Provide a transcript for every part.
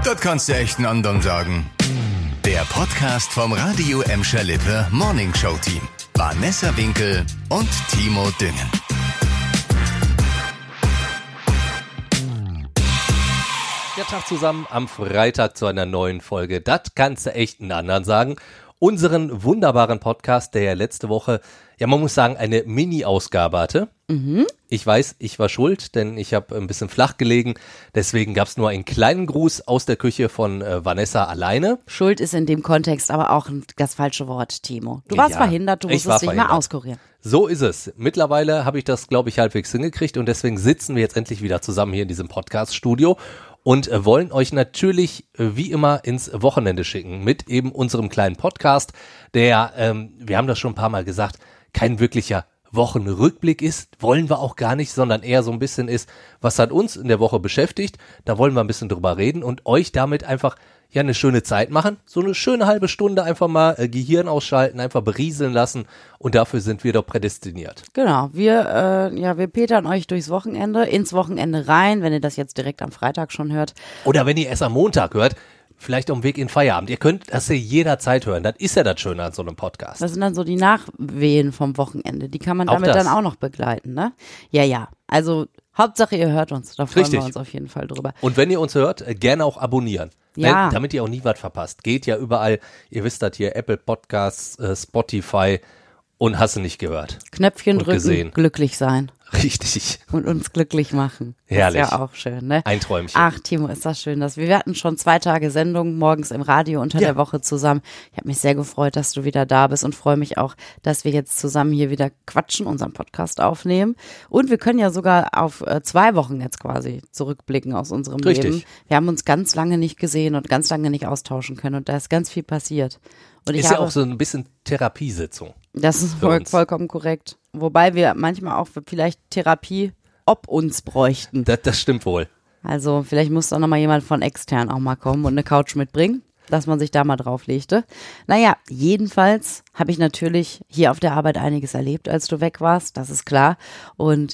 Das kannst du echt einen anderen sagen. Der Podcast vom Radio Emscher Lippe Morning Show Team. Vanessa Winkel und Timo Düngen. Ja, Tag zusammen am Freitag zu einer neuen Folge. Das kannst du echt einen anderen sagen. Unseren wunderbaren Podcast, der ja letzte Woche, ja man muss sagen, eine Mini-Ausgabe hatte. Ich weiß, ich war schuld, denn ich habe ein bisschen flach gelegen. Deswegen gab es nur einen kleinen Gruß aus der Küche von Vanessa alleine. Schuld ist in dem Kontext aber auch das falsche Wort, Timo. Du warst verhindert, du musstest dich mal auskurieren. So ist es. Mittlerweile habe ich das, glaube ich, halbwegs hingekriegt und deswegen sitzen wir jetzt endlich wieder zusammen hier in diesem Podcast-Studio und wollen euch natürlich wie immer ins Wochenende schicken mit eben unserem kleinen Podcast, der, wir haben das schon ein paar Mal gesagt, kein wirklicher Wochenrückblick ist, wollen wir auch gar nicht, sondern eher so ein bisschen ist, was hat uns in der Woche beschäftigt, da wollen wir ein bisschen drüber reden und euch damit einfach ja eine schöne Zeit machen, so eine schöne halbe Stunde einfach mal Gehirn ausschalten, einfach berieseln lassen und dafür sind wir doch prädestiniert. Genau, wir petern euch ins Wochenende rein, wenn ihr das jetzt direkt am Freitag schon hört. Oder wenn ihr es am Montag hört, vielleicht auf dem Weg in Feierabend. Ihr könnt das ja jederzeit hören. Das ist ja das Schöne an so einem Podcast. Das sind dann so die Nachwehen vom Wochenende. Die kann man damit dann auch noch begleiten, ne? Ja. Also Hauptsache ihr hört uns. Da freuen wir uns auf jeden Fall drüber. Und wenn ihr uns hört, gerne auch abonnieren. Ja. Damit ihr auch nie was verpasst. Geht ja überall. Ihr wisst das hier, Apple Podcasts, Spotify und hast du nicht gehört. Knöpfchen drücken, gesehen. Glücklich sein. Richtig. Und uns glücklich machen. Herrlich. Ist ja auch schön, ne? Ein Träumchen. Ach, Timo, ist das schön. Wir hatten schon 2 Tage Sendung morgens im Radio unter der Woche zusammen. Ich habe mich sehr gefreut, dass du wieder da bist und freue mich auch, dass wir jetzt zusammen hier wieder quatschen, unseren Podcast aufnehmen. Und wir können ja sogar auf 2 Wochen jetzt quasi zurückblicken aus unserem Leben. Wir haben uns ganz lange nicht gesehen und ganz lange nicht austauschen können und da ist ganz viel passiert. Und ist ja auch so ein bisschen Therapiesitzung. Das ist vollkommen korrekt. Wobei wir manchmal auch vielleicht Therapie ob uns bräuchten. Das stimmt wohl. Also vielleicht muss doch nochmal jemand von extern auch mal kommen und eine Couch mitbringen, dass man sich da mal drauf legte. Naja, jedenfalls habe ich natürlich hier auf der Arbeit einiges erlebt, als du weg warst, das ist klar. Und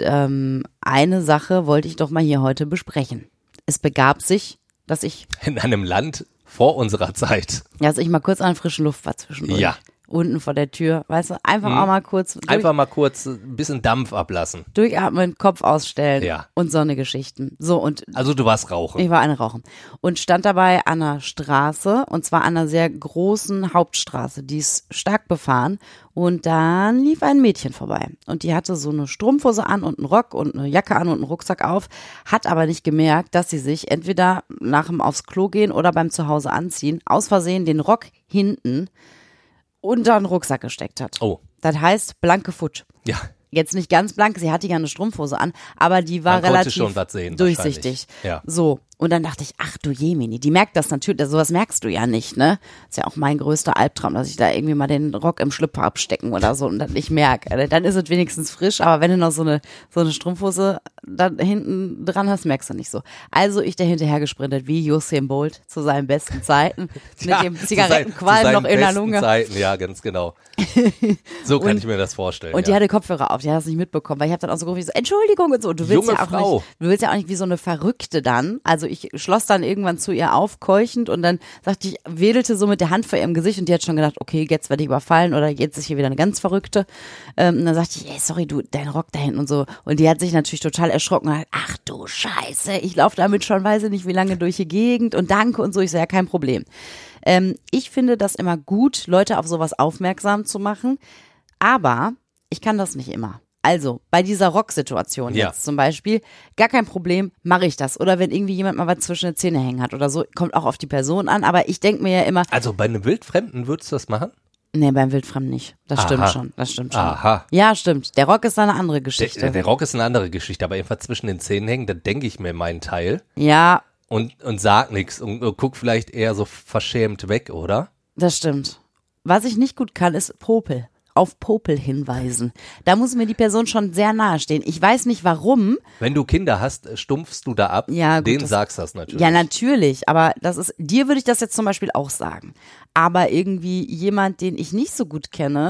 eine Sache wollte ich doch mal hier heute besprechen. Es begab sich, dass ich in einem Land vor unserer Zeit. Ja, dass ich mal kurz an frischen Luft war zwischendurch. Ja. Unten vor der Tür, weißt du, einfach auch mal kurz. Einfach mal kurz ein bisschen Dampf ablassen. Durchatmen, Kopf ausstellen ja. Und so eine Geschichten. So, und also du warst rauchen. Ich war eine Rauchen. Und stand dabei an einer Straße, und zwar an einer sehr großen Hauptstraße, die ist stark befahren. Und dann lief ein Mädchen vorbei. Und die hatte so eine Strumpfhose an und einen Rock und eine Jacke an und einen Rucksack auf, hat aber nicht gemerkt, dass sie sich entweder nach dem aufs Klo gehen oder beim Zuhause anziehen, aus Versehen den Rock hinten unter den Rucksack gesteckt hat. Oh. Das heißt blanke Futsch. Ja. Jetzt nicht ganz blank, sie hatte ja eine Strumpfhose an, aber die war relativ schon was sehen, durchsichtig. Ja. So, und dann dachte ich, ach du Jemini, die merkt das natürlich, sowas merkst du ja nicht, ne? Ist ja auch mein größter Albtraum, dass ich da irgendwie mal den Rock im Schlüpper abstecken oder so und das nicht merke. Dann ist es wenigstens frisch, aber wenn du noch so eine Strumpfhose da hinten dran hast, merkst du nicht so. Also ich da hinterher gesprintet wie Usain Bolt zu seinen besten Zeiten, mit dem Zigarettenqualm noch in der Lunge. Zeiten, ja, ganz genau. So kann ich mir das vorstellen. Und die hatte Kopfhörer auf, die hat das nicht mitbekommen, weil ich habe dann auch so gerufen, so, Entschuldigung und so. Und du willst Junge ja auch Frau. nicht, du willst ja auch nicht wie so eine Verrückte dann. Also ich schloss dann irgendwann zu ihr auf, keuchend, und dann sagte ich, wedelte so mit der Hand vor ihrem Gesicht und die hat schon gedacht, okay, jetzt werde ich überfallen oder jetzt ist hier wieder eine ganz Verrückte. Und dann sagte ich, ey, sorry, du, dein Rock da hinten und so. Und die hat sich natürlich total erschrocken und hat, ach du Scheiße, ich laufe damit schon, weiß ich nicht wie lange durch die Gegend und danke und so. Ich so, ja, kein Problem. Ich finde das immer gut, Leute auf sowas aufmerksam zu machen, aber ich kann das nicht immer. Also, bei dieser Rocksituation jetzt zum Beispiel, gar kein Problem, mache ich das. Oder wenn irgendwie jemand mal was zwischen den Zähnen hängen hat oder so, kommt auch auf die Person an, aber ich denke mir ja immer. Also bei einem Wildfremden würdest du das machen? Nee, beim Wildfremden nicht. Das stimmt schon. Aha. Ja, stimmt. Der Rock ist eine andere Geschichte. Der Rock ist eine andere Geschichte, aber jedenfalls zwischen den Zähnen hängen, da denke ich mir meinen Teil. Ja. Und sag nichts und guck vielleicht eher so verschämt weg, oder? Das stimmt. Was ich nicht gut kann, ist Popel. Auf Popel hinweisen. Da muss mir die Person schon sehr nahe stehen. Ich weiß nicht warum. Wenn du Kinder hast, stumpfst du da ab. Ja, gut, denen sagst du das natürlich. Ja, natürlich. Aber dir würde ich das jetzt zum Beispiel auch sagen. Aber irgendwie jemand, den ich nicht so gut kenne,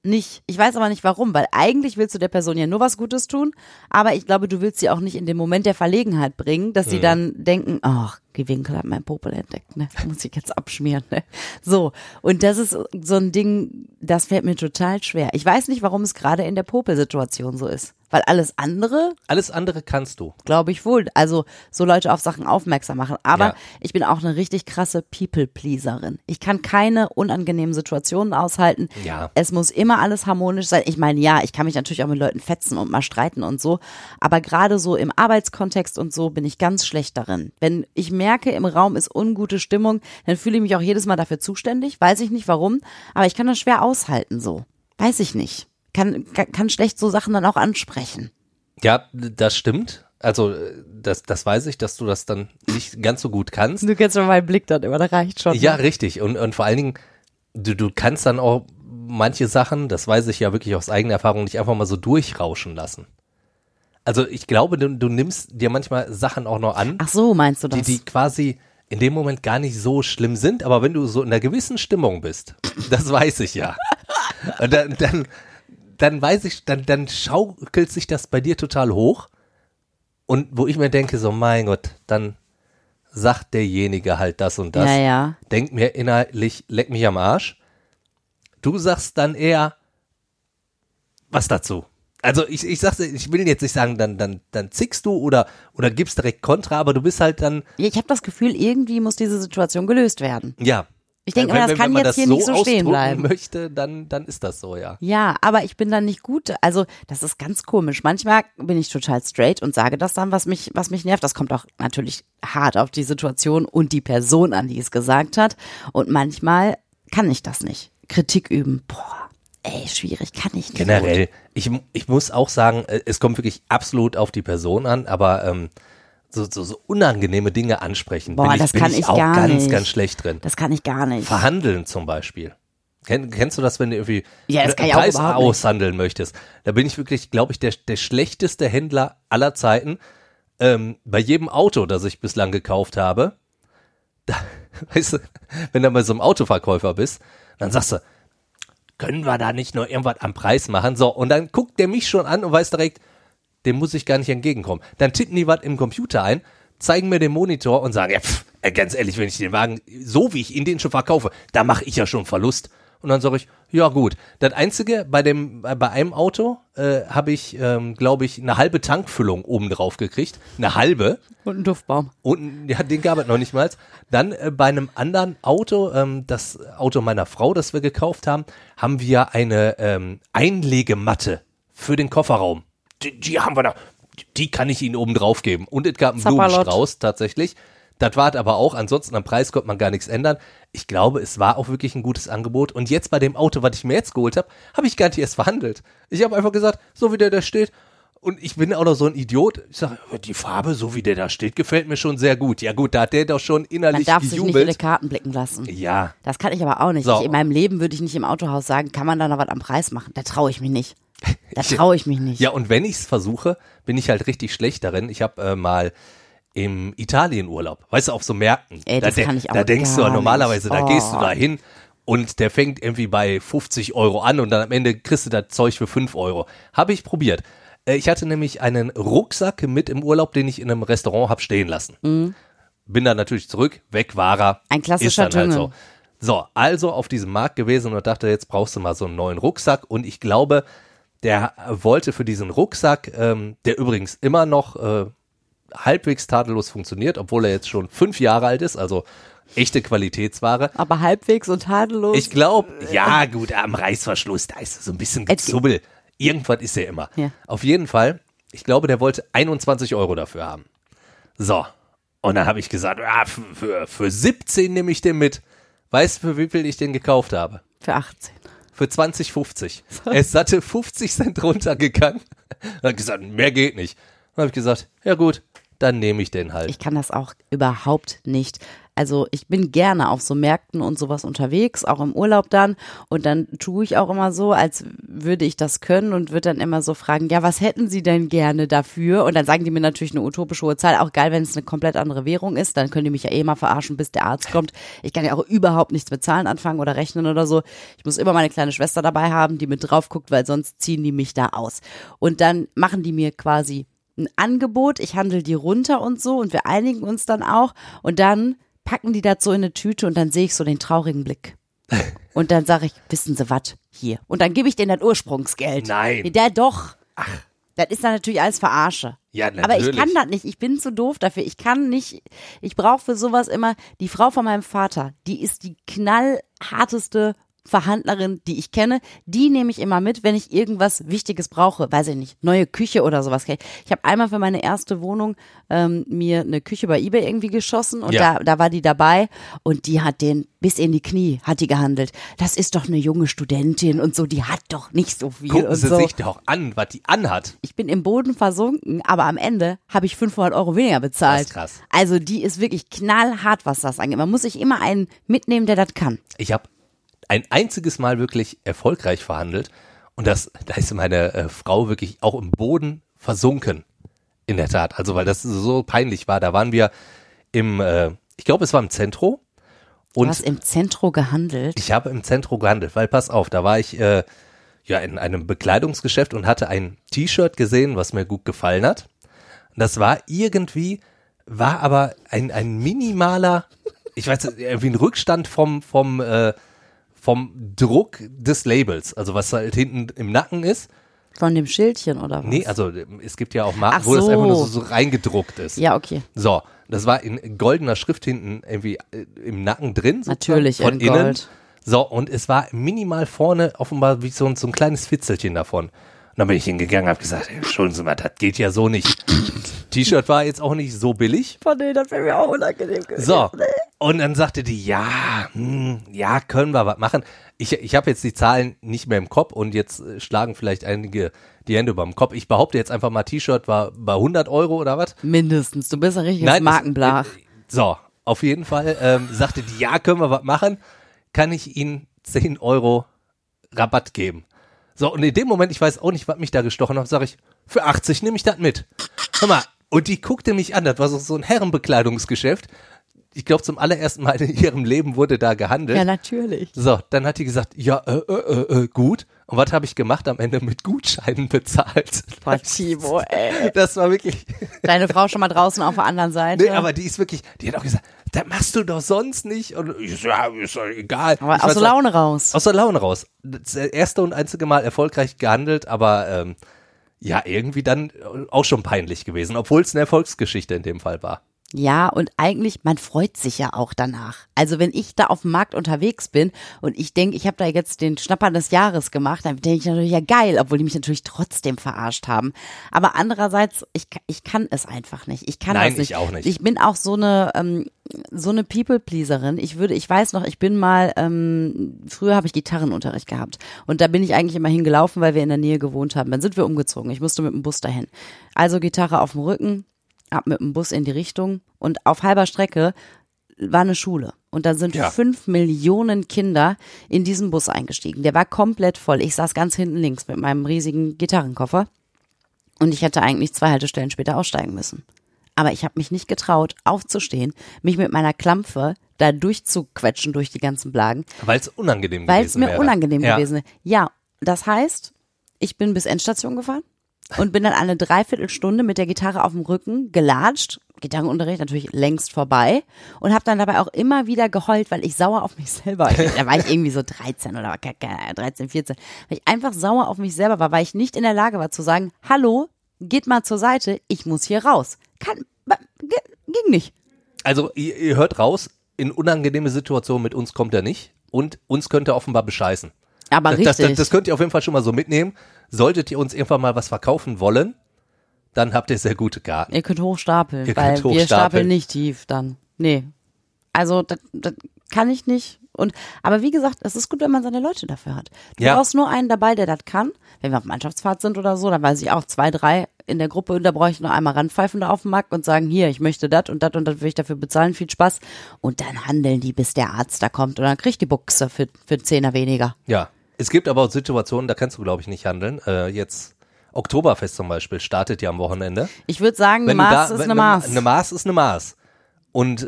nicht. Ich weiß aber nicht warum, weil eigentlich willst du der Person ja nur was Gutes tun, aber ich glaube, du willst sie auch nicht in den Moment der Verlegenheit bringen, dass sie dann denken, ach, Gewinkel hat mein Popel entdeckt, ne? Muss ich jetzt abschmieren, ne? So. Und das ist so ein Ding, das fällt mir total schwer. Ich weiß nicht, warum es gerade in der Popelsituation so ist. Weil alles andere kannst du. glaube ich wohl. Also so Leute auf Sachen aufmerksam machen. Aber ich bin auch eine richtig krasse People-Pleaserin. Ich kann keine unangenehmen Situationen aushalten. Ja. Es muss immer alles harmonisch sein. Ich meine, ja, ich kann mich natürlich auch mit Leuten fetzen und mal streiten und so. Aber gerade so im Arbeitskontext und so bin ich ganz schlecht darin. Wenn ich merke, im Raum ist ungute Stimmung, dann fühle ich mich auch jedes Mal dafür zuständig. Weiß ich nicht warum. Aber ich kann das schwer aushalten so. Weiß ich nicht. Kann schlecht so Sachen dann auch ansprechen. Ja, das stimmt. Also das weiß ich, dass du das dann nicht ganz so gut kannst. Du kennst schon meinen Blick dann immer, das reicht schon. Ja, richtig. Und vor allen Dingen, du kannst dann auch manche Sachen, das weiß ich ja wirklich aus eigener Erfahrung, nicht einfach mal so durchrauschen lassen. Also ich glaube, du nimmst dir manchmal Sachen auch noch an. Ach so, meinst du das? Die quasi in dem Moment gar nicht so schlimm sind, aber wenn du so in einer gewissen Stimmung bist, das weiß ich ja. Und dann weiß ich, dann schaukelt sich das bei dir total hoch. Und wo ich mir denke, so mein Gott, dann sagt derjenige halt das und das. Ja. Denkt mir innerlich, leck mich am Arsch. Du sagst dann eher was dazu. Also ich will jetzt nicht sagen, dann zickst du oder gibst direkt Kontra, aber du bist halt dann. Ich habe das Gefühl, irgendwie muss diese Situation gelöst werden. Ja. Ich denke immer, das kann jetzt hier nicht so stehen bleiben. Möchte, dann ist das so, ja. Ja, aber ich bin dann nicht gut. Also das ist ganz komisch. Manchmal bin ich total straight und sage das dann, was mich nervt. Das kommt auch natürlich hart auf die Situation und die Person an, die es gesagt hat. Und manchmal kann ich das nicht. Kritik üben, boah, ey, schwierig, kann ich nicht. Generell, ich muss auch sagen, es kommt wirklich absolut auf die Person an, aber so unangenehme Dinge ansprechen, boah, bin ich auch ganz schlecht drin. Das kann ich gar nicht. Verhandeln zum Beispiel. Kennst du das, wenn du irgendwie das kann einen ich auch Preis überhaupt nicht. aushandeln möchtest? Da bin ich wirklich, glaube ich, der schlechteste Händler aller Zeiten. Bei jedem Auto, das ich bislang gekauft habe, da, weißt du, wenn du bei so einem Autoverkäufer bist, dann sagst du, können wir da nicht nur irgendwas am Preis machen? So, und dann guckt der mich schon an und weiß direkt, dem muss ich gar nicht entgegenkommen. Dann tippen die was im Computer ein, zeigen mir den Monitor und sagen, ja, ganz ehrlich, wenn ich den Wagen, so wie ich ihn den schon verkaufe, da mache ich ja schon Verlust. Und dann sage ich, ja gut. Das Einzige, bei einem Auto habe ich, glaube ich, eine halbe Tankfüllung oben drauf gekriegt. Eine halbe. Und einen Duftbaum. Und ja, den gab es noch nicht mal. Dann bei einem anderen Auto, das Auto meiner Frau, das wir gekauft haben, haben wir eine Einlegematte für den Kofferraum. Die haben wir da, die kann ich Ihnen oben drauf geben. Und es gab einen Blumenstrauß tatsächlich. Das war es aber auch. Ansonsten am Preis konnte man gar nichts ändern. Ich glaube, es war auch wirklich ein gutes Angebot. Und jetzt bei dem Auto, was ich mir jetzt geholt habe, habe ich gar nicht erst verhandelt. Ich habe einfach gesagt, so wie der da steht. Und ich bin auch noch so ein Idiot. Ich sage, die Farbe, so wie der da steht, gefällt mir schon sehr gut. Ja gut, da hat der doch schon innerlich Man darf sich gejubelt. nicht in die Karten blicken lassen. Ja. Das kann ich aber auch nicht. So. In meinem Leben würde ich nicht im Autohaus sagen, kann man da noch was am Preis machen? Da traue ich mich nicht. Da traue ich mich nicht. Ja, und wenn ich es versuche, bin ich halt richtig schlecht darin. Ich habe mal im Italienurlaub, weißt du, auf so Märkten. Ey, das kann ich auch Da denkst du gar normalerweise, nicht. da gehst du da hin und der fängt irgendwie bei 50 € an und dann am Ende kriegst du das Zeug für 5 €. Habe ich probiert. Ich hatte nämlich einen Rucksack mit im Urlaub, den ich in einem Restaurant habe stehen lassen. Mhm. Bin dann natürlich zurück, weg war er. Ein klassischer Ist dann halt Dschungel. so. So, also auf diesem Markt gewesen und dachte, jetzt brauchst du mal so einen neuen Rucksack. Und ich glaube, der wollte für diesen Rucksack, der übrigens immer noch halbwegs tadellos funktioniert, obwohl er jetzt schon 5 Jahre alt ist, also echte Qualitätsware. Aber halbwegs und tadellos. Ich glaube, ja gut, am Reißverschluss, da ist so ein bisschen Gezubbel. Irgendwas ist er immer. Ja. Auf jeden Fall, ich glaube, der wollte 21 € dafür haben. So, und dann habe ich gesagt, ja, für 17 nehme ich den mit. Weißt du, für wie viel ich den gekauft habe? Für 18. Für 20,50. Er ist satte 50 Cent runtergegangen. Dann hat gesagt, mehr geht nicht. Dann habe ich gesagt, ja gut, dann nehme ich den halt. Ich kann das auch überhaupt nicht. Also ich bin gerne auf so Märkten und sowas unterwegs, auch im Urlaub dann. Und dann tue ich auch immer so, als würde ich das können und würde dann immer so fragen, ja, was hätten Sie denn gerne dafür? Und dann sagen die mir natürlich eine utopisch hohe Zahl. Auch geil, wenn es eine komplett andere Währung ist. Dann können die mich ja eh mal verarschen, bis der Arzt kommt. Ich kann ja auch überhaupt nichts mit Zahlen anfangen oder rechnen oder so. Ich muss immer meine kleine Schwester dabei haben, die mit drauf guckt, weil sonst ziehen die mich da aus. Und dann machen die mir quasi ein Angebot. Ich handle die runter und so und wir einigen uns dann auch. Und dann packen die das so in eine Tüte und dann sehe ich so den traurigen Blick. Und dann sage ich, wissen Sie was, hier. Und dann gebe ich denen das Ursprungsgeld. Nein. Der doch. Ach. Das ist dann natürlich alles Verarsche. Ja, natürlich. Aber ich kann das nicht. Ich bin zu doof dafür. Ich kann nicht. Ich brauche für sowas immer die Frau von meinem Vater. Die ist die knallharteste Verhandlerin, die ich kenne, die nehme ich immer mit, wenn ich irgendwas Wichtiges brauche, weiß ich nicht, neue Küche oder sowas. Ich habe einmal für meine erste Wohnung mir eine Küche bei eBay irgendwie geschossen und da war die dabei und die hat den bis in die Knie, hat die gehandelt. Das ist doch eine junge Studentin und so, die hat doch nicht so viel. Gucken und Sie so. sich doch an, was die anhat. Ich bin im Boden versunken, aber am Ende habe ich 500 € weniger bezahlt. Das ist krass. Also die ist wirklich knallhart, was das angeht. Man muss sich immer einen mitnehmen, der das kann. Ich habe ein einziges Mal wirklich erfolgreich verhandelt und da ist meine Frau wirklich auch im Boden versunken, in der Tat. Also weil das so peinlich war. Da waren wir ich glaube es war im Zentro. Und du hast im Zentro gehandelt? Ich habe im Zentro gehandelt, weil pass auf, da war ich in einem Bekleidungsgeschäft und hatte ein T-Shirt gesehen, was mir gut gefallen hat. Das war aber ein minimaler, ich weiß nicht, irgendwie ein Rückstand vom Druck des Labels, also was halt hinten im Nacken ist. Von dem Schildchen oder was? Nee, also es gibt ja auch Marken, wo das einfach nur so reingedruckt ist. Ja, okay. So, das war in goldener Schrift hinten irgendwie im Nacken drin. Natürlich von in innen. Gold. So, und es war minimal vorne offenbar wie so ein kleines Fitzelchen davon. Und dann bin ich hingegangen und habe gesagt, Entschuldigen Sie mal, das geht ja so nicht. T-Shirt war jetzt auch nicht so billig. Von denen, das wäre mir auch unangenehm gewesen. So, und dann sagte die, ja, können wir was machen. Ich habe jetzt die Zahlen nicht mehr im Kopf und jetzt schlagen vielleicht einige die Hände über dem Kopf. Ich behaupte jetzt einfach mal, T-Shirt war bei 100 € oder was? Mindestens, du bist ein richtiges Markenblach. So, auf jeden Fall sagte die, ja, können wir was machen. Kann ich Ihnen 10 € Rabatt geben? So, und in dem Moment, ich weiß auch nicht, was mich da gestochen hat, sage ich, für 80 nehme ich das mit. Hör mal, und die guckte mich an, das war so ein Herrenbekleidungsgeschäft. Ich glaube, zum allerersten Mal in ihrem Leben wurde da gehandelt. Ja, natürlich. So, dann hat die gesagt, ja, gut. Und was habe ich gemacht? Am Ende mit Gutscheinen bezahlt. Boah, Timo, ey. Das war wirklich... Deine Frau schon mal draußen auf der anderen Seite. Nee, aber die ist wirklich, die hat auch gesagt, das machst du doch sonst nicht. Und ich so, ja, ist doch egal. Aber aus der Laune raus. Aus der Laune raus. Das erste und einzige Mal erfolgreich gehandelt, aber ja, irgendwie dann auch schon peinlich gewesen, obwohl es eine Erfolgsgeschichte in dem Fall war. Ja, und eigentlich, man freut sich ja auch danach. Also wenn ich da auf dem Markt unterwegs bin und ich denke, ich habe da jetzt den Schnapper des Jahres gemacht, dann denke ich natürlich, ja geil, obwohl die mich natürlich trotzdem verarscht haben. Aber andererseits, ich kann es einfach nicht. Ich kann Nein, das nicht. ich auch nicht. Ich bin auch so eine People-Pleaserin. Ich weiß noch, ich bin mal, früher habe ich Gitarrenunterricht gehabt und da bin ich eigentlich immer hingelaufen, weil wir in der Nähe gewohnt haben. Dann sind wir umgezogen. Ich musste mit dem Bus dahin. Also Gitarre auf dem Rücken, ab mit dem Bus in die Richtung und auf halber Strecke war eine Schule und da sind 5 Millionen Kinder in diesen Bus eingestiegen. Der war komplett voll. Ich saß ganz hinten links mit meinem riesigen Gitarrenkoffer und ich hätte eigentlich 2 Haltestellen später aussteigen müssen. Aber ich habe mich nicht getraut, aufzustehen, mich mit meiner Klampfe da durchzuquetschen durch die ganzen Blagen. Weil es unangenehm gewesen wäre. Weil es mir wäre. unangenehm gewesen wäre. Ja, das heißt, ich bin bis Endstation gefahren und bin dann eine Dreiviertelstunde mit der Gitarre auf dem Rücken gelatscht. Gitarrenunterricht natürlich längst vorbei und habe dann dabei auch immer wieder geheult, weil ich sauer auf mich selber war. Da war ich irgendwie so 13 oder 13, 14. Weil ich einfach sauer auf mich selber war, weil ich nicht in der Lage war zu sagen, hallo, geht mal zur Seite, ich muss hier raus. Ging nicht. Also ihr hört raus, in unangenehme Situationen mit uns kommt er nicht und uns könnte er offenbar bescheißen. Aber richtig. Das könnt ihr auf jeden Fall schon mal so mitnehmen. Solltet ihr uns irgendwann mal was verkaufen wollen, dann habt ihr sehr gute Karten. Ihr könnt hochstapeln, weil wir stapeln nicht tief dann. Nee. Also das kann ich nicht Aber wie gesagt, es ist gut, wenn man seine Leute dafür hat. Du Ja. brauchst nur einen dabei, der das kann. Wenn wir auf Mannschaftsfahrt sind oder so, dann weiß ich auch 2, 3 in der Gruppe und da brauche ich nur einmal ranpfeifen da auf dem Markt und sagen, hier, ich möchte das und das will ich dafür bezahlen, viel Spaß. Und dann handeln die, bis der Arzt da kommt und dann kriegt die Buchse für 10er weniger. Ja, es gibt aber auch Situationen, da kannst du, glaube ich, nicht handeln. Jetzt Oktoberfest zum Beispiel startet ja am Wochenende. Ich würde sagen, eine Maß ist eine Maß. Eine Maß ist eine Maß. Und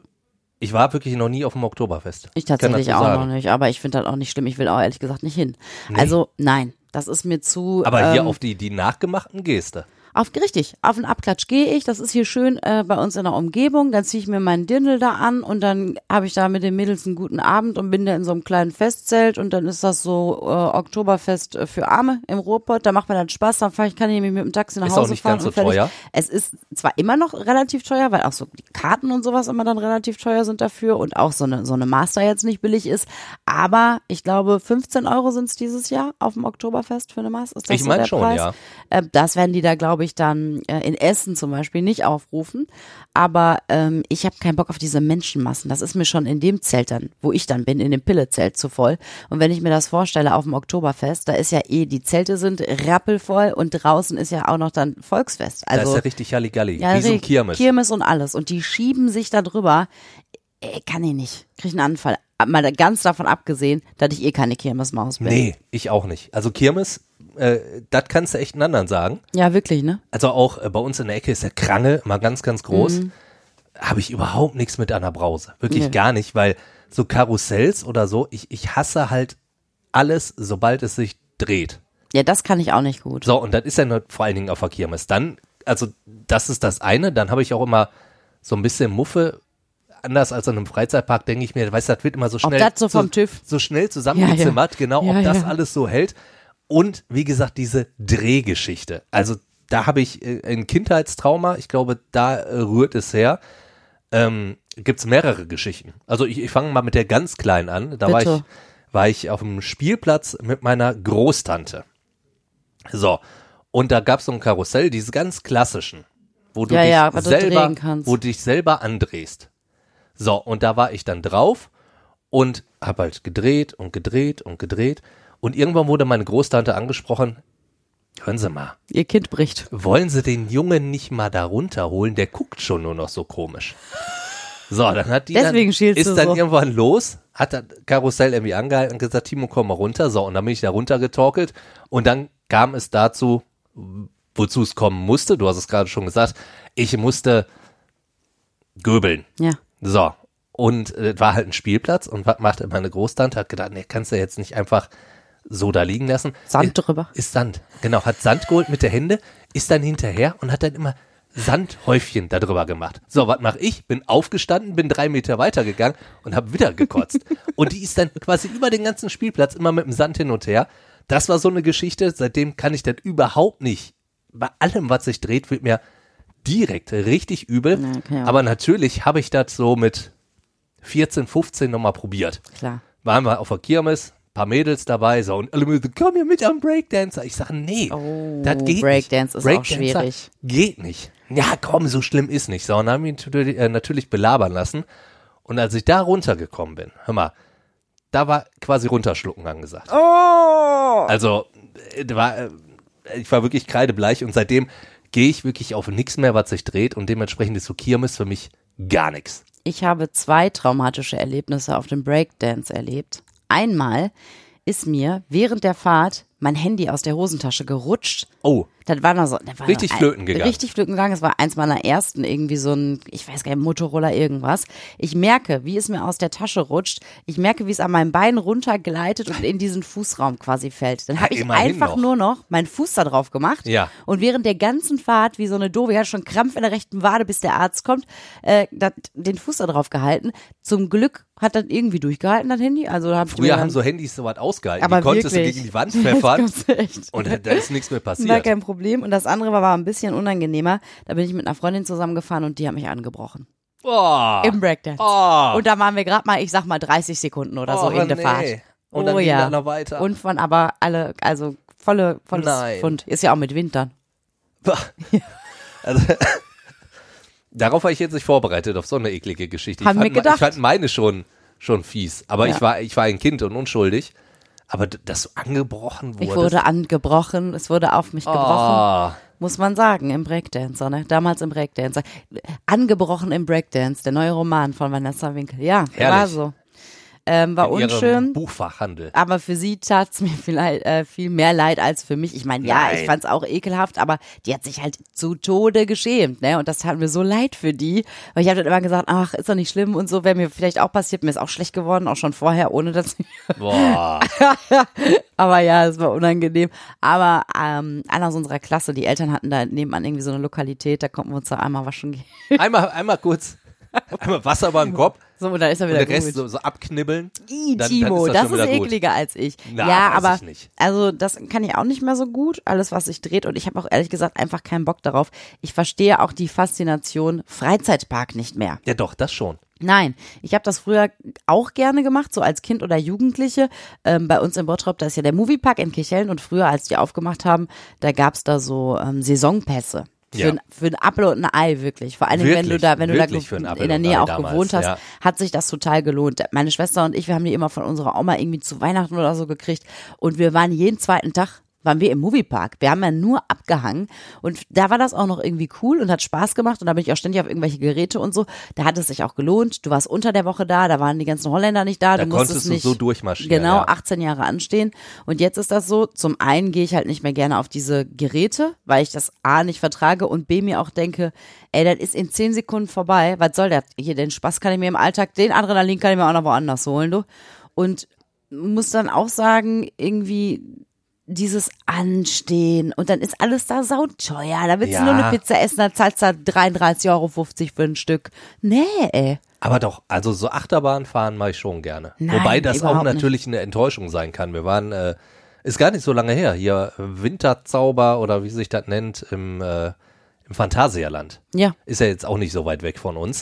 ich war wirklich noch nie auf dem Oktoberfest. Ich tatsächlich kann dazu auch sagen. noch nicht, aber ich finde das auch nicht schlimm. Ich will auch ehrlich gesagt nicht hin. Nee. Also nein, das ist mir zu. Aber hier auf die nachgemachten Geste. Richtig, auf den Abklatsch gehe ich, das ist hier schön bei uns in der Umgebung, dann ziehe ich mir meinen Dirndl da an und dann habe ich da mit den Mädels einen guten Abend und bin da in so einem kleinen Festzelt und dann ist das so Oktoberfest für Arme im Ruhrpott, da macht mir dann Spaß, dann kann ich mit dem Taxi nach Ist Hause auch nicht fahren ganz so und fertig. teuer. Es ist zwar immer noch relativ teuer, weil auch so die Karten und sowas immer dann relativ teuer sind dafür und auch so eine Master jetzt nicht billig ist, aber ich glaube 15 € sind es dieses Jahr auf dem Oktoberfest für eine Master. Ist das Ich so meine der schon, Preis? ja. Das werden die da, glaube ich, dann in Essen zum Beispiel nicht aufrufen. Aber ich habe keinen Bock auf diese Menschenmassen. Das ist mir schon in dem Zelt dann, wo ich dann bin, in dem Pillezelt zu voll. Und wenn ich mir das vorstelle auf dem Oktoberfest, da ist ja die Zelte sind rappelvoll und draußen ist ja auch noch dann Volksfest. Da Also ist ja richtig Halligalli, ja, wie so ein Kirmes. Kirmes und alles. Und die schieben sich da drüber. Kann ich nicht. Krieg einen Anfall. Mal ganz davon abgesehen, dass ich keine Kirmesmaus bin. Nee, ich auch nicht. Also Kirmes, das kannst du echt einen anderen sagen. Ja, wirklich, ne? Also auch bei uns in der Ecke ist der Krange mal ganz, ganz groß. Habe ich überhaupt nichts mit einer Brause. Wirklich Nee. gar nicht, weil so Karussells oder so, ich hasse halt alles, sobald es sich dreht. Ja, das kann ich auch nicht gut. So, und das ist ja nur vor allen Dingen auf der Kirmes. Dann, also das ist das eine, dann habe ich auch immer so ein bisschen Muffe. Anders als in einem Freizeitpark denke ich mir, weißt du, das wird immer so schnell, das so vom TÜV? so schnell zusammengezimmert, genau, Ja, ob das ja. alles so hält. Und wie gesagt, diese Drehgeschichte. Also da habe ich ein Kindheitstrauma, ich glaube, da rührt es her. Gibt es mehrere Geschichten. Also ich fange mal mit der ganz Kleinen an. Da Bitte. war ich auf dem Spielplatz mit meiner Großtante. So, und da gab es so ein Karussell, diese ganz klassischen, wo du was du dich drehen kannst. wo du dich selber andrehst. So, und da war ich dann drauf und habe halt gedreht und gedreht und gedreht. Und irgendwann wurde meine Großtante angesprochen, hören Sie mal, Ihr Kind bricht. wollen Sie den Jungen nicht mal da runterholen? Der guckt schon nur noch so komisch. So, dann hat die Deswegen dann, schielst ist du dann so. irgendwann los, hat das Karussell irgendwie angehalten und gesagt, Timo, komm mal runter. So, und dann bin ich da runtergetorkelt und dann kam es dazu, wozu es kommen musste. Du hast es gerade schon gesagt, ich musste göbeln. Ja. So, und es war halt ein Spielplatz und was machte meine Großtante? Hat gedacht, nee, kannst du jetzt nicht einfach so da liegen lassen. Sand drüber. Ist Sand, genau, hat Sand geholt mit der Hände, ist dann hinterher und hat dann immer Sandhäufchen da drüber gemacht. So, was mache ich? Bin aufgestanden, bin 3 Meter weitergegangen und habe wieder gekotzt. Und die ist dann quasi über den ganzen Spielplatz immer mit dem Sand hin und her. Das war so eine Geschichte, seitdem kann ich das überhaupt nicht. Bei allem, was sich dreht, wird mir direkt richtig übel. Okay, aber natürlich habe ich das so mit 14, 15 nochmal probiert. Klar. Waren wir auf der Kirmes, paar Mädels dabei, so, und alle Mädels, komm hier mit am Breakdancer. Ich sage, nee, das geht Breakdance nicht. ist auch schwierig. Geht nicht. Ja, komm, so schlimm ist nicht. So, und dann haben wir ihn natürlich belabern lassen. Und als ich da runtergekommen bin, hör mal, da war quasi runterschlucken angesagt. Oh! Also, ich war wirklich kreidebleich und seitdem gehe ich wirklich auf nichts mehr, was sich dreht und dementsprechend ist so Kirmes für mich gar nichts. Ich habe 2 traumatische Erlebnisse auf dem Breakdance erlebt. Einmal ist mir während der Fahrt mein Handy aus der Hosentasche gerutscht. Oh, Das war noch so, das war Richtig noch flöten gegangen. Richtig flöten gegangen. Es war eins meiner ersten, irgendwie so ein, ich weiß gar nicht, Motorola irgendwas. Ich merke, wie es mir aus der Tasche rutscht. Ich merke, wie es an meinem Bein runtergleitet und in diesen Fußraum quasi fällt. Dann habe ich immerhin einfach noch. nur noch meinen Fuß da drauf gemacht. Ja. Und während der ganzen Fahrt, wie so eine Doofe, ich hatte schon Krampf in der rechten Wade, bis der Arzt kommt, den Fuß da drauf gehalten. Zum Glück hat das irgendwie durchgehalten, das Handy. Also da früher haben so Handys so was ausgehalten. aber Die konntest wirklich. du gegen die Wand pfeffern Das kannst du echt. und da ist nichts mehr War passiert. kein Problem. Und das andere war ein bisschen unangenehmer. Da bin ich mit einer Freundin zusammengefahren und die hat mich angebrochen. Oh, Im Breakdance. Oh. Und da waren wir gerade mal, ich sag mal 30 Sekunden oder so Oh, in der nee. Fahrt. Und dann oh ging ja. das noch weiter. Und von aber alle, also volles Nein. Pfund. Ist ja auch mit Wintern. Also, darauf war ich jetzt nicht vorbereitet, auf so eine eklige Geschichte. Haben wir gedacht. Ich fand meine schon schon fies. Aber Ja. ich war ein Kind und unschuldig. Aber dass du angebrochen wurdest. Ich wurde angebrochen, es wurde auf mich gebrochen, Oh, muss man sagen, im Breakdancer, ne? Damals im Breakdancer. Angebrochen im Breakdance, der neue Roman von Vanessa Winkel. Ja, Herrlich. war so. War in ihrem unschön. Buchfachhandel. Aber für sie tat's mir viel mehr leid als für mich. Ich meine, ja, Nein. ich fand's auch ekelhaft, aber die hat sich halt zu Tode geschämt, ne? Und das tat mir so leid für die. Weil ich habe dann immer gesagt, ach, ist doch nicht schlimm und so, wäre mir vielleicht auch passiert. Mir ist auch schlecht geworden, auch schon vorher, ohne dass Boah. aber ja, es war unangenehm. Aber einer aus unserer Klasse, die Eltern hatten da nebenan irgendwie so eine Lokalität, da konnten wir uns da einmal waschen gehen. Einmal kurz. Einmal Wasser über den Kopf. So, und dann ist er Und wieder der Rest gut. so abknibbeln. Timo, dann das schon wieder ist gut. ekliger als ich. Na, ja, weiß aber ich nicht. also das kann ich auch nicht mehr so gut, alles was sich dreht und ich habe auch ehrlich gesagt einfach keinen Bock darauf. Ich verstehe auch die Faszination Freizeitpark nicht mehr. Ja doch, das schon. Nein, ich habe das früher auch gerne gemacht, so als Kind oder Jugendliche. Bei uns in Bottrop, da ist ja der Moviepark in Kirchhellen und früher, als die aufgemacht haben, da gab's da so Saisonpässe. Ja. Für ein Apfel und ein Ei, wirklich. Vor allem, wenn du da Wirklich für ein Apfel in der und Nähe Ei auch damals, gewohnt hast, ja. hat sich das total gelohnt. Meine Schwester und ich, wir haben die immer von unserer Oma irgendwie zu Weihnachten oder so gekriegt und wir waren jeden zweiten Tag waren wir im Moviepark. Wir haben ja nur abgehangen und da war das auch noch irgendwie cool und hat Spaß gemacht und da bin ich auch ständig auf irgendwelche Geräte und so. Da hat es sich auch gelohnt. Du warst unter der Woche da waren die ganzen Holländer nicht da. Da Du musstest konntest du nicht so durchmarschieren. genau ja. 18 Jahre anstehen und jetzt ist das so, zum einen gehe ich halt nicht mehr gerne auf diese Geräte, weil ich das A nicht vertrage und B mir auch denke, ey, das ist in 10 Sekunden vorbei, was soll das? Hier, den Spaß kann ich mir im Alltag, den Adrenalin kann ich mir auch noch woanders holen, du. Und muss dann auch sagen, irgendwie dieses Anstehen und dann ist alles da sauteuer, da willst Ja. du nur eine Pizza essen, dann zahlst du 33,50 Euro für ein Stück. Nee, ey. Aber doch, also so Achterbahn fahren mache ich schon gerne. Nein, Wobei das auch überhaupt nicht. natürlich eine Enttäuschung sein kann. Wir waren, ist gar nicht so lange her, hier Winterzauber oder wie sich das nennt, im Phantasialand. Ja. Ist ja jetzt auch nicht so weit weg von uns.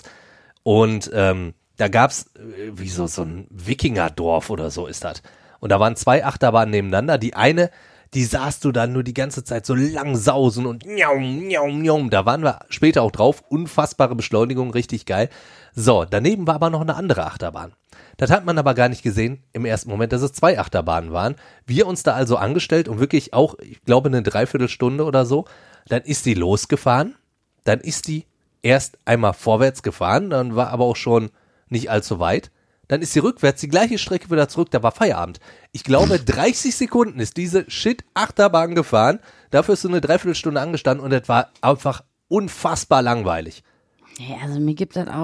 Und da gab's wie so ein Wikingerdorf oder so ist das. Und da waren 2 Achterbahnen nebeneinander. Die eine, die sahst du dann nur die ganze Zeit so lang sausen und njaum, njaum, njaum. Da waren wir später auch drauf. Unfassbare Beschleunigung, richtig geil. So, daneben war aber noch eine andere Achterbahn. Das hat man aber gar nicht gesehen im ersten Moment, dass es 2 Achterbahnen waren. Wir uns da also angestellt und wirklich auch, ich glaube, eine Dreiviertelstunde oder so. Dann ist die losgefahren. Dann ist die erst einmal vorwärts gefahren. Dann war aber auch schon nicht allzu weit. Dann ist sie rückwärts die gleiche Strecke wieder zurück, da war Feierabend. Ich glaube, 30 Sekunden ist diese Shit-Achterbahn gefahren. Dafür ist so eine Dreiviertelstunde angestanden und das war einfach unfassbar langweilig. Ja, also mir gibt das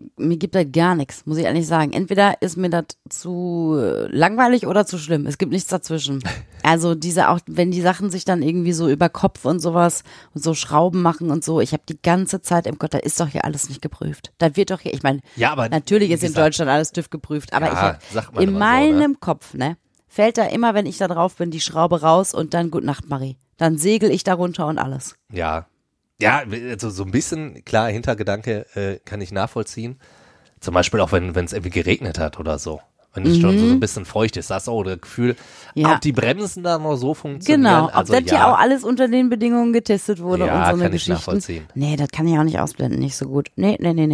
gar nichts, muss ich ehrlich sagen. Entweder ist mir das zu langweilig oder zu schlimm. Es gibt nichts dazwischen. Also auch, wenn die Sachen sich dann irgendwie so über Kopf und sowas und so Schrauben machen und so, ich habe die ganze Zeit im Gott, da ist doch hier alles nicht geprüft. Da wird doch hier, ich meine, Ja, aber natürlich wie ist in gesagt, Deutschland alles TÜV geprüft, aber Ja, ich hab sagt man in immer so, meinem Kopf, ne, fällt da immer, wenn ich da drauf bin, die Schraube raus und dann Gute Nacht, Marie. Dann segel ich da runter und alles. Ja. Ja, also so ein bisschen, klar, Hintergedanke kann ich nachvollziehen. Zum Beispiel auch, wenn es irgendwie geregnet hat oder so. Wenn es schon so ein bisschen feucht ist, das ist auch das Gefühl, Ja. ob die Bremsen da noch so funktionieren. Genau, also, ob das ja auch alles unter den Bedingungen getestet wurde Ja, und so eine kann ich Geschichte. nachvollziehen. Nee, das kann ich auch nicht ausblenden, nicht so gut. Nee.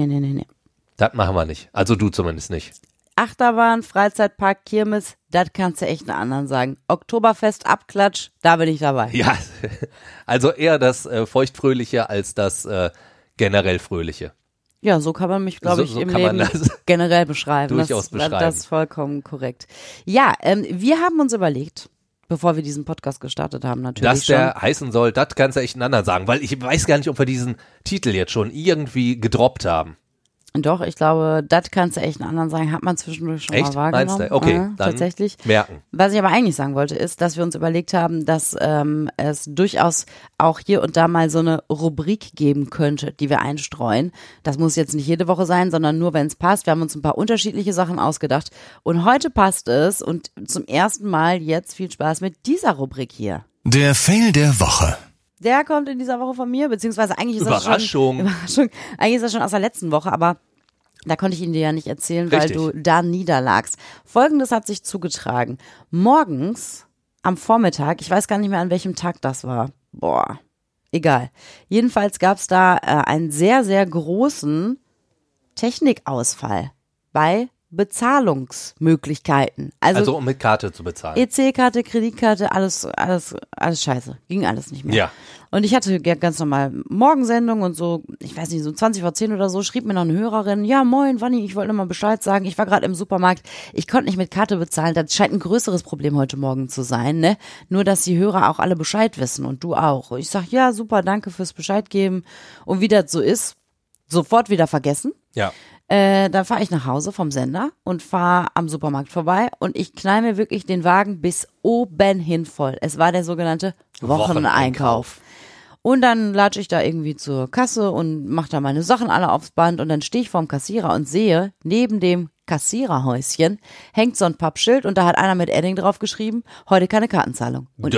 Das machen wir nicht. Also du zumindest nicht. Achterbahn, Freizeitpark, Kirmes, das kannst du echt einen anderen sagen. Oktoberfest, Abklatsch, da bin ich dabei. Ja, also eher das Feuchtfröhliche als das generell Fröhliche. Ja, so kann man mich, glaube ich, So im kann man Leben das generell beschreiben. durchaus beschreiben. Das ist vollkommen korrekt. Ja, wir haben uns überlegt, bevor wir diesen Podcast gestartet haben, natürlich Dass der heißen soll, das kannst du echt einen anderen sagen, weil ich weiß gar nicht, ob wir diesen Titel jetzt schon irgendwie gedroppt haben. Doch, ich glaube, das kannst du echt einen anderen sagen. Hat man zwischendurch schon Echt? mal wahrgenommen. Meinst du? Okay, dann tatsächlich. merken. Was ich aber eigentlich sagen wollte, ist, dass wir uns überlegt haben, dass es durchaus auch hier und da mal so eine Rubrik geben könnte, die wir einstreuen. Das muss jetzt nicht jede Woche sein, sondern nur, wenn es passt. Wir haben uns ein paar unterschiedliche Sachen ausgedacht. Und heute passt es und zum ersten Mal jetzt viel Spaß mit dieser Rubrik hier. Der Fail der Woche. Der kommt in dieser Woche von mir, beziehungsweise eigentlich ist Überraschung. das schon, eigentlich ist das schon aus der letzten Woche, aber da konnte ich Ihnen dir ja nicht erzählen, weil Richtig. du da niederlagst. Folgendes hat sich zugetragen. Morgens am Vormittag, ich weiß gar nicht mehr, an welchem Tag das war. Boah, egal. Jedenfalls gab es da einen sehr, sehr großen Technikausfall bei Bezahlungsmöglichkeiten. Also um mit Karte zu bezahlen. EC-Karte, Kreditkarte, alles scheiße. Ging alles nicht mehr. Ja. Und ich hatte ganz normal Morgensendung und so, ich weiß nicht, so 20 vor 10 oder so, schrieb mir noch eine Hörerin, ja moin Wanni, ich wollte noch mal Bescheid sagen, ich war gerade im Supermarkt, ich konnte nicht mit Karte bezahlen, das scheint ein größeres Problem heute Morgen zu sein, ne? Nur, dass die Hörer auch alle Bescheid wissen und du auch. Ich sag, ja super, danke fürs Bescheid geben. Und wie das so ist, sofort wieder vergessen. Ja. Dann fahre ich nach Hause vom Sender und fahre am Supermarkt vorbei und ich knall mir wirklich den Wagen bis oben hin voll. Es war der sogenannte Wocheneinkauf. Und dann latsche ich da irgendwie zur Kasse und mache da meine Sachen alle aufs Band und dann stehe ich vorm Kassierer und sehe, neben dem Kassiererhäuschen hängt so ein Pappschild und da hat einer mit Edding drauf geschrieben, heute keine Kartenzahlung. Und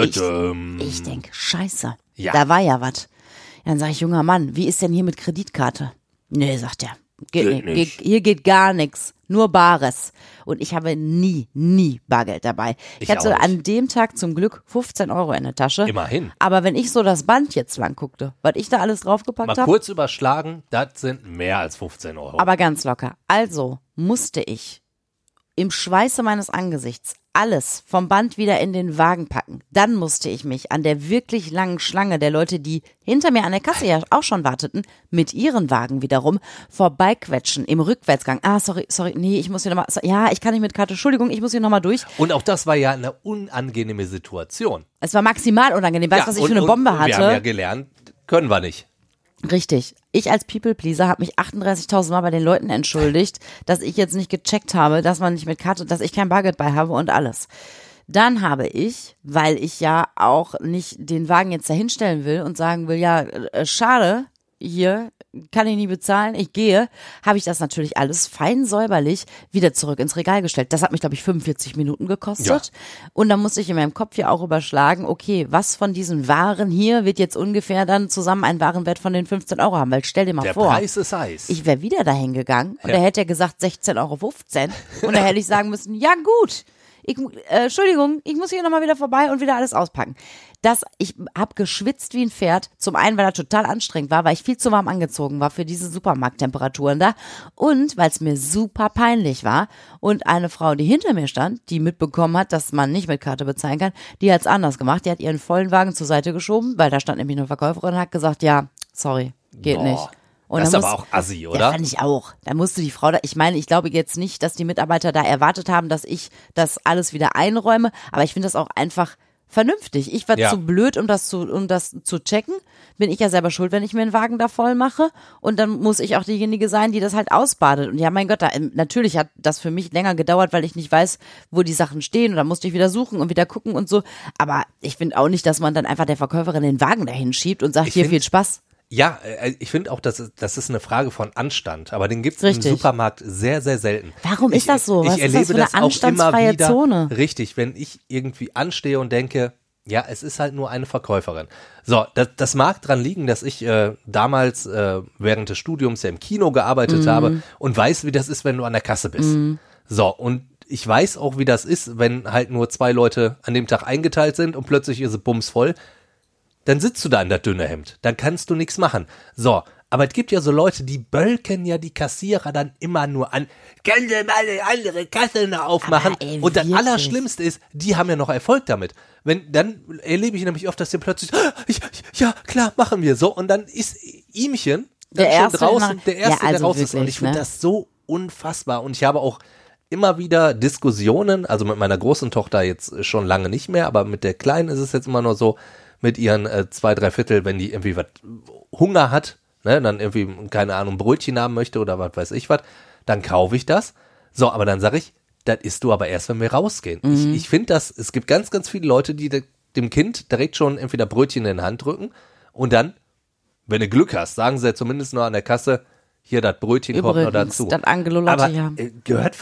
ich denke, scheiße, Ja. da war ja was. Dann sage ich, junger Mann, wie ist denn hier mit Kreditkarte? Nee, sagt er. Geht nicht. Hier geht gar nichts, nur Bares. Und ich habe nie Bargeld dabei. Ich hatte auch nicht. an dem Tag zum Glück 15 € in der Tasche. Immerhin. Aber wenn ich so das Band jetzt lang guckte, was ich da alles draufgepackt Mal habe, kurz überschlagen, das sind mehr als 15 €. aber ganz locker. Also musste ich im Schweiße meines Angesichts alles vom Band wieder in den Wagen packen. Dann musste ich mich an der wirklich langen Schlange der Leute, die hinter mir an der Kasse ja auch schon warteten, mit ihren Wagen wiederum vorbeiquetschen im Rückwärtsgang. Sorry, nee, ich muss hier nochmal, ja, ich kann nicht mit Karte, Entschuldigung, ich muss hier nochmal durch. Und auch das war ja eine unangenehme Situation. Es war maximal unangenehm. Weißt du, was ich für eine Bombe hatte? Wir haben ja gelernt, können wir nicht. Richtig. Ich als People-Pleaser habe mich 38.000 Mal bei den Leuten entschuldigt, dass ich jetzt nicht gecheckt habe, dass man nicht mit Karte, dass ich kein Bargeld bei habe und alles. Dann habe ich, weil ich ja auch nicht den Wagen jetzt dahinstellen will und sagen will, ja, schade, hier kann ich nie bezahlen, ich gehe, habe ich das natürlich alles fein säuberlich wieder zurück ins Regal gestellt. Das hat mich, glaube ich, 45 Minuten gekostet. Ja. Und dann musste ich in meinem Kopf ja auch überschlagen, okay, was von diesen Waren hier wird jetzt ungefähr dann zusammen einen Warenwert von den 15 € haben, weil stell dir mal Der vor. Preis ist heiß. Ich wäre wieder dahin gegangen und er hätte gesagt 16,15 € und da hätte ich sagen müssen, ja gut, Entschuldigung, ich muss hier nochmal wieder vorbei und wieder alles auspacken. Ich habe geschwitzt wie ein Pferd, zum einen, weil er total anstrengend war, weil ich viel zu warm angezogen war für diese Supermarkttemperaturen da und weil es mir super peinlich war und eine Frau, die hinter mir stand, die mitbekommen hat, dass man nicht mit Karte bezahlen kann, die hat es anders gemacht, die hat ihren vollen Wagen zur Seite geschoben, weil da stand nämlich eine Verkäuferin und hat gesagt, ja, sorry, geht nicht. Und das ist dann aber auch assi, oder? Ja, fand ich auch. Da musste die Frau ich meine, ich glaube jetzt nicht, dass die Mitarbeiter da erwartet haben, dass ich das alles wieder einräume, aber ich finde das auch einfach vernünftig. Ich war zu blöd, um das zu checken. Bin ich ja selber schuld, wenn ich mir einen Wagen da voll mache. Und dann muss ich auch diejenige sein, die das halt ausbadet. Und ja, mein Gott, natürlich hat das für mich länger gedauert, weil ich nicht weiß, wo die Sachen stehen. Und dann musste ich wieder suchen und wieder gucken und so. Aber ich finde auch nicht, dass man dann einfach der Verkäuferin den Wagen dahin schiebt und sagt, viel Spaß. Ja, ich finde auch, das ist eine Frage von Anstand, aber den gibt es im Richtig. Supermarkt sehr, sehr selten. Warum ist das so? Was Ich ist erlebe das für eine das auch immer anstandsfreie wieder. Zone? Richtig, wenn ich irgendwie anstehe und denke, ja, es ist halt nur eine Verkäuferin. So, das mag dran liegen, dass ich damals während des Studiums ja im Kino gearbeitet habe und weiß, wie das ist, wenn du an der Kasse bist. So, und ich weiß auch, wie das ist, wenn halt nur 2 Leute an dem Tag eingeteilt sind und plötzlich ist es bumsvoll. Dann sitzt du da in das dünne Hemd. Dann kannst du nichts machen. So, aber es gibt ja so Leute, die bölken ja die Kassierer dann immer nur an. Können Sie mal eine andere Kasse noch aufmachen? Aber ey, und das wirklich? Allerschlimmste ist, die haben ja noch Erfolg damit. Dann erlebe ich nämlich oft, dass die plötzlich, ja, klar, machen wir so. Und dann ist ihmchen dann Der schon Erste, draußen, der Erste, ja, also der raus ist. Und wirklich, ich finde ne? das so unfassbar. Und ich habe auch immer wieder Diskussionen, also mit meiner großen Tochter jetzt schon lange nicht mehr, aber mit der Kleinen ist es jetzt immer nur so, mit ihren 2/3 Viertel, wenn die irgendwie was Hunger hat, ne, dann irgendwie, keine Ahnung, Brötchen haben möchte oder was weiß ich was, dann kaufe ich das. So, aber dann sage ich, das isst du aber erst, wenn wir rausgehen. Ich finde es gibt ganz, ganz viele Leute, die dem Kind direkt schon entweder Brötchen in die Hand drücken und dann, wenn du Glück hast, sagen sie ja zumindest noch an der Kasse, hier das Brötchen kommt noch dazu. Das Angelullerte, Aber ja. gehört für mich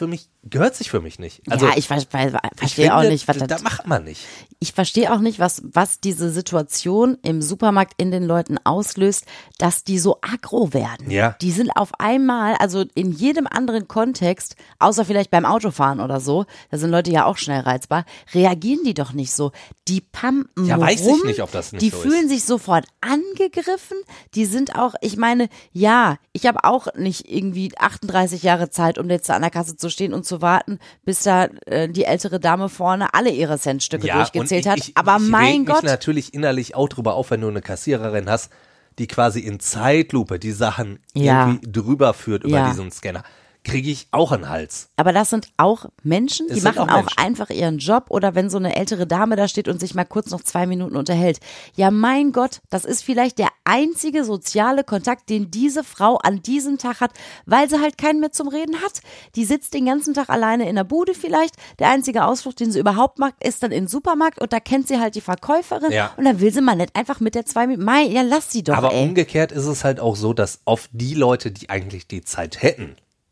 gehört sich für mich nicht. Also, ja, ich verstehe auch nicht, was das macht man nicht. Ich verstehe auch nicht, was diese Situation im Supermarkt in den Leuten auslöst, dass die so aggro werden. Ja. Die sind auf einmal, also in jedem anderen Kontext, außer vielleicht beim Autofahren oder so, da sind Leute ja auch schnell reizbar, reagieren die doch nicht so. Die pumpen Ja, weiß rum, ich nicht, ob das nicht die so fühlen ist. sich sofort angegriffen, die sind auch, ich meine, ja, ich habe auch nicht irgendwie 38 Jahre Zeit, um jetzt da an der Kasse zu stehen und zu warten, bis da die ältere Dame vorne alle ihre Centstücke durchgezählt hat. Aber mein Ich Gott. reg mich natürlich innerlich auch drüber auf, wenn du eine Kassiererin hast, die quasi in Zeitlupe die Sachen Ja. irgendwie drüber führt über Ja. diesen Scanner. Kriege ich auch einen Hals. Aber das sind auch Menschen, die Es sind machen auch auch Menschen. einfach ihren Job. Oder wenn so eine ältere Dame da steht und sich mal kurz noch 2 Minuten unterhält. Ja, mein Gott, das ist vielleicht der einzige soziale Kontakt, den diese Frau an diesem Tag hat, weil sie halt keinen mehr zum Reden hat. Die sitzt den ganzen Tag alleine in der Bude vielleicht. Der einzige Ausflug, den sie überhaupt macht, ist dann in den Supermarkt und da kennt sie halt die Verkäuferin. Ja. Und dann will sie mal nicht einfach mit der 2 Minuten. Ja, lass sie doch, Aber ey. umgekehrt ist es halt auch so, dass oft die Leute, die eigentlich die Zeit hätten,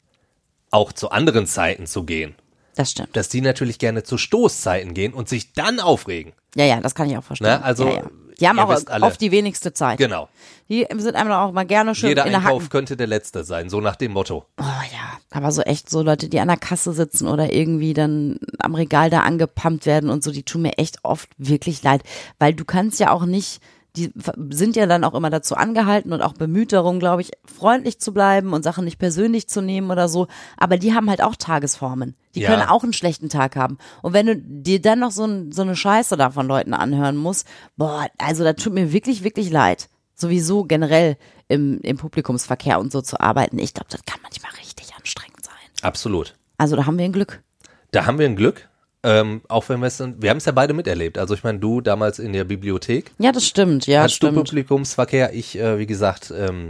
auch zu anderen Zeiten zu gehen, Das stimmt. dass die natürlich gerne zu Stoßzeiten gehen und sich dann aufregen. Ja, das kann ich auch verstehen. Ne? Also, ja. Die haben ihr auch wisst alle. oft die wenigste Zeit. Genau. Die sind einem auch mal gerne schön Jeder in der Einkauf Hacken. könnte der letzte sein, so nach dem Motto. Oh ja, aber so echt so Leute, die an der Kasse sitzen oder irgendwie dann am Regal da angepumpt werden und so, die tun mir echt oft wirklich leid, weil du kannst ja auch nicht, die sind ja dann auch immer dazu angehalten und auch bemüht darum, glaube ich, freundlich zu bleiben und Sachen nicht persönlich zu nehmen oder so, aber die haben halt auch Tagesformen. Die Ja. können auch einen schlechten Tag haben. Und wenn du dir dann noch so eine Scheiße da von Leuten anhören musst, boah, also das tut mir wirklich, wirklich leid. Sowieso generell im Publikumsverkehr und so zu arbeiten. Ich glaube, das kann manchmal richtig anstrengend sein. Absolut. Also da haben wir ein Glück. Da haben wir ein Glück, auch wenn wir haben es ja beide miterlebt. Also ich meine, du damals in der Bibliothek, Ja, das stimmt. Ja, hast du stimmt. Publikumsverkehr, ich, wie gesagt,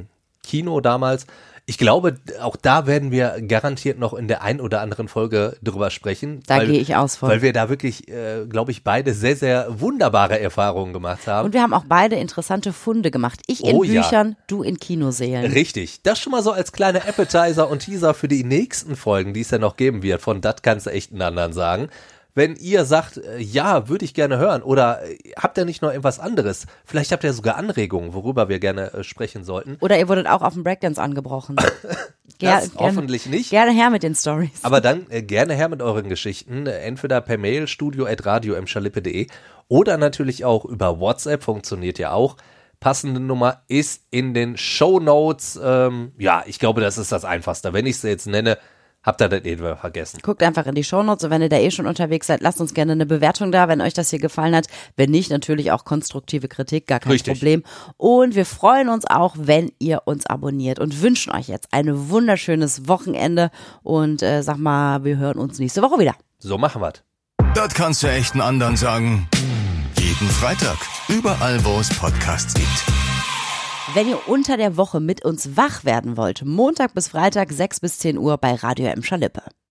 Kino damals. Ich glaube, auch da werden wir garantiert noch in der ein oder anderen Folge drüber sprechen. Da gehe ich aus von. Weil wir da wirklich, glaube ich, beide sehr, sehr wunderbare Erfahrungen gemacht haben. Und wir haben auch beide interessante Funde gemacht. Ich in Oh ja. Büchern, du in Kinosälen. Richtig. Das schon mal so als kleiner Appetizer und Teaser für die nächsten Folgen, die es ja noch geben wird. Von Das kannst du echt einen anderen sagen. Wenn ihr sagt, ja, würde ich gerne hören oder habt ihr nicht noch irgendwas anderes? Vielleicht habt ihr sogar Anregungen, worüber wir gerne sprechen sollten. Oder ihr wurdet auch auf dem Breakdance angebrochen. Das hoffentlich nicht. Gerne her mit den Stories. Aber dann gerne her mit euren Geschichten, entweder per Mail studio@radio-emschalippe.de oder natürlich auch über WhatsApp, funktioniert ja auch. Passende Nummer ist in den Shownotes. Ja, ich glaube, das ist das Einfachste. Wenn ich sie jetzt nenne, habt ihr das eh vergessen. Guckt einfach in die Shownotes und wenn ihr da eh schon unterwegs seid, lasst uns gerne eine Bewertung da, wenn euch das hier gefallen hat. Wenn nicht, natürlich auch konstruktive Kritik, gar kein Richtig. Problem. Und wir freuen uns auch, wenn ihr uns abonniert und wünschen euch jetzt ein wunderschönes Wochenende und sag mal, wir hören uns nächste Woche wieder. So machen wir's. Das kannst du echt einen anderen sagen. Jeden Freitag. Überall, wo es Podcasts gibt. Wenn ihr unter der Woche mit uns wach werden wollt, Montag bis Freitag 6 bis 10 Uhr bei Radio Emscher Lippe.